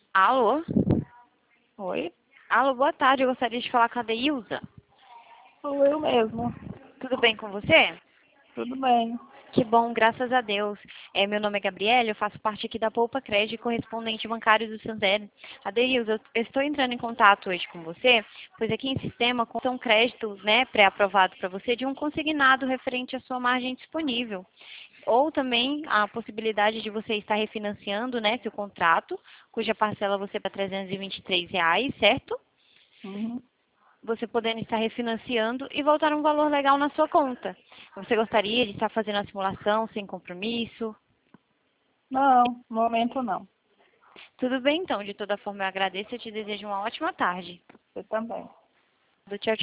Alô? Oi? Alô, boa tarde. Eu gostaria de falar com a Deilza. Sou eu mesmo. Tudo bem com você? Tudo bem. Que bom, graças a Deus. Meu nome é Gabriela, eu faço parte aqui da Poupa Crédito, correspondente bancário do Santander. Adeilza, eu estou entrando em contato hoje com você, pois aqui em sistema consta um crédito, né, pré-aprovado para você de um consignado referente à sua margem disponível. Ou também a possibilidade de você estar refinanciando, né, seu contrato, cuja parcela você para R$ 323, certo? Uhum. Você podendo estar refinanciando e voltar um valor legal na sua conta. Você gostaria de estar fazendo a simulação sem compromisso? Não, no momento não. Tudo bem, então. De toda forma, eu agradeço e te desejo uma ótima tarde. Você também. Tchau,